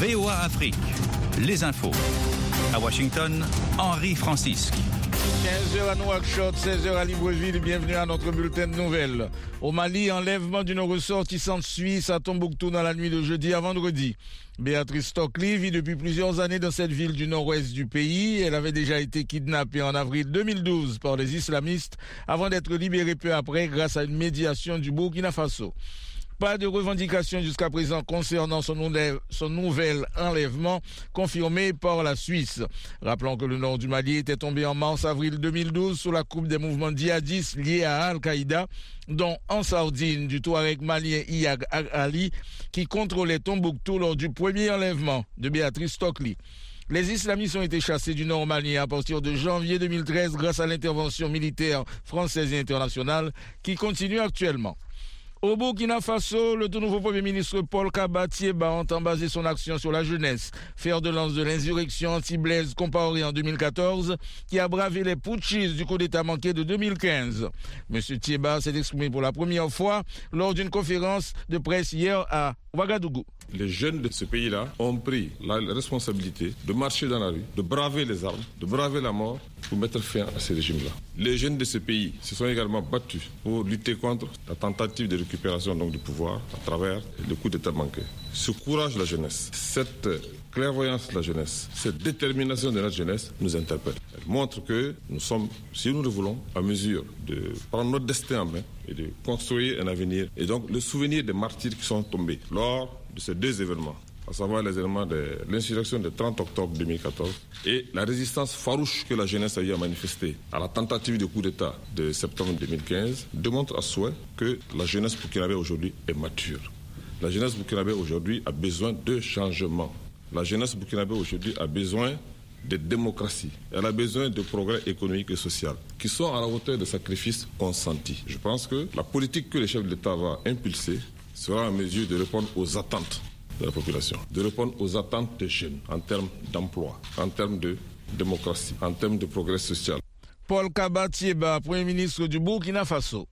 VOA Afrique, les infos. À Washington, Henri Francisque. 15h à Nouakchott, 16h à Libreville, bienvenue à notre bulletin de nouvelles. Au Mali, enlèvement d'une ressortissante suisse à Tombouctou dans la nuit de jeudi à vendredi. Béatrice Stockley vit depuis plusieurs années dans cette ville du nord-ouest du pays. Elle avait déjà été kidnappée en avril 2012 par les islamistes avant d'être libérée peu après grâce à une médiation du Burkina Faso. Pas de revendication jusqu'à présent concernant son nouvel enlèvement confirmé par la Suisse. Rappelons que le nord du Mali était tombé en mars-avril 2012 sous la coupe des mouvements djihadistes liés à Al-Qaïda, dont Ansardine du Touareg malien Iyad Ali, qui contrôlait Tombouctou lors du premier enlèvement de Béatrice Stockley. Les islamistes ont été chassés du nord malien à partir de janvier 2013 grâce à l'intervention militaire française et internationale qui continue actuellement. Au Burkina Faso, le tout nouveau Premier ministre Paul Kaba Thiéba entend baser son action sur la jeunesse, fer de lance de l'insurrection anti-Blaise Compaoré en 2014, qui a bravé les putschistes du coup d'État manqué de 2015. M. Thiéba s'est exprimé pour la première fois lors d'une conférence de presse hier à Ouagadougou. Les jeunes de ce pays-là ont pris la responsabilité de marcher dans la rue, de braver les armes, de braver la mort pour mettre fin à ces régimes-là. Les jeunes de ce pays se sont également battus pour lutter contre la tentative de récupération du pouvoir à travers le coup d'État manqué. Ce courage de la jeunesse, cette clairvoyance de la jeunesse, cette détermination de la jeunesse nous interpelle. Elle montre que nous sommes, si nous le voulons, à mesure de prendre notre destin en main et de construire un avenir. Et donc le souvenir des martyrs qui sont tombés lors de ces deux événements, à savoir les événements de l'insurrection du 30 octobre 2014 et la résistance farouche que la jeunesse a eu à manifester à la tentative de coup d'État de septembre 2015, démontre à souhait que la jeunesse burkinabé aujourd'hui est mature. La jeunesse burkinabé aujourd'hui a besoin de changement. La jeunesse burkinabé aujourd'hui a besoin de démocratie. Elle a besoin de progrès économique et social qui sont à la hauteur des sacrifices consentis. Je pense que la politique que le chef de l'État va impulser sera en mesure de répondre aux attentes de la population, de répondre aux attentes des jeunes en termes d'emploi, en termes de démocratie, en termes de progrès social. Paul Kaba Thiéba, Premier ministre du Burkina Faso.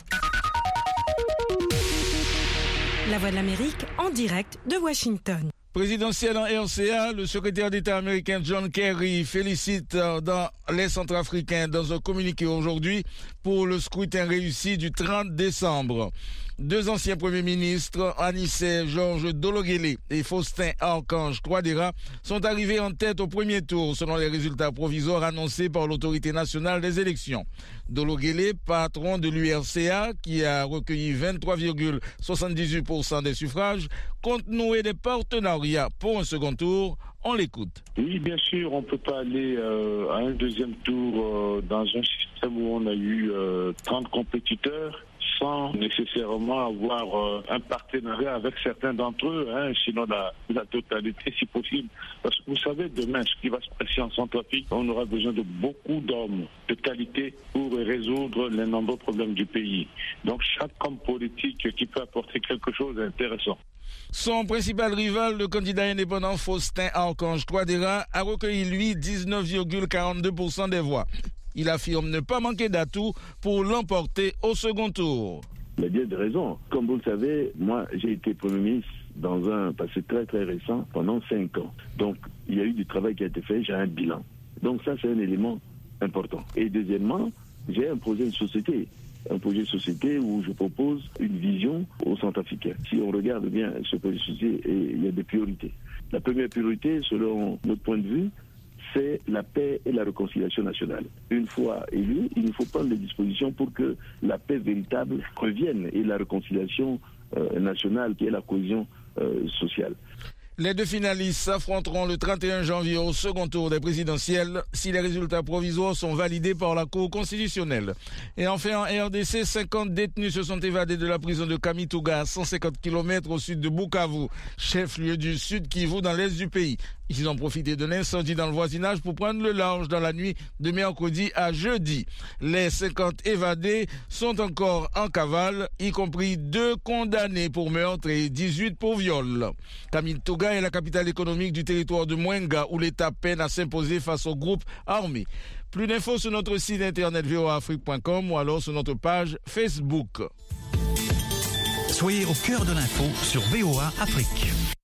La Voix de l'Amérique en direct de Washington. Présidentiel en RCA, le secrétaire d'État américain John Kerry félicite dans les Centrafricains dans un communiqué aujourd'hui pour le scrutin réussi du 30 décembre. Deux anciens premiers ministres, Anissé Georges Dologuélé et Faustin Archange Touadéra, sont arrivés en tête au premier tour selon les résultats provisoires annoncés par l'autorité nationale des élections. Dologuélé, patron de l'URCA, qui a recueilli 23,78% des suffrages, compte nouer des partenariats pour un second tour. On l'écoute. Oui, bien sûr, on ne peut pas aller à un deuxième tour dans un système où on a eu 30 compétiteurs sans nécessairement avoir un partenariat avec certains d'entre eux, sinon la totalité si possible. Parce que vous savez, demain, ce qui va se passer en Centrafrique, on aura besoin de beaucoup d'hommes de qualité pour résoudre les nombreux problèmes du pays. Donc chaque homme politique qui peut apporter quelque chose d'intéressant. Son principal rival, le candidat indépendant Faustin Archange Touadéra, a recueilli, lui, 19,42% des voix. Il affirme ne pas manquer d'atouts pour l'emporter au second tour. Il y a des raisons. Comme vous le savez, moi, j'ai été Premier ministre dans un passé très très récent pendant 5 ans. Donc, il y a eu du travail qui a été fait, j'ai un bilan. Donc ça, c'est un élément important. Et deuxièmement, j'ai un projet de société. Un projet de société où je propose une vision aux Centrafricains. Si on regarde bien ce projet de société, il y a des priorités. La première priorité, selon notre point de vue, c'est la paix et la réconciliation nationale. Une fois élu, il nous faut prendre des dispositions pour que la paix véritable revienne et la réconciliation nationale qui est la cohésion sociale. Les deux finalistes s'affronteront le 31 janvier au second tour des présidentielles si les résultats provisoires sont validés par la Cour constitutionnelle. Et enfin, en RDC, 50 détenus se sont évadés de la prison de Kamituga, à 150 km au sud de Bukavu, chef-lieu du Sud Kivu dans l'est du pays. Ils ont profité d'un incendie dans le voisinage pour prendre le large dans la nuit de mercredi à jeudi. Les 50 évadés sont encore en cavale, y compris 2 condamnés pour meurtre et 18 pour viol. Kamituga est la capitale économique du territoire de Mwenga, où l'État peine à s'imposer face aux groupes armés. Plus d'infos sur notre site internet voaafrique.com ou alors sur notre page Facebook. Soyez au cœur de l'info sur VOA Afrique.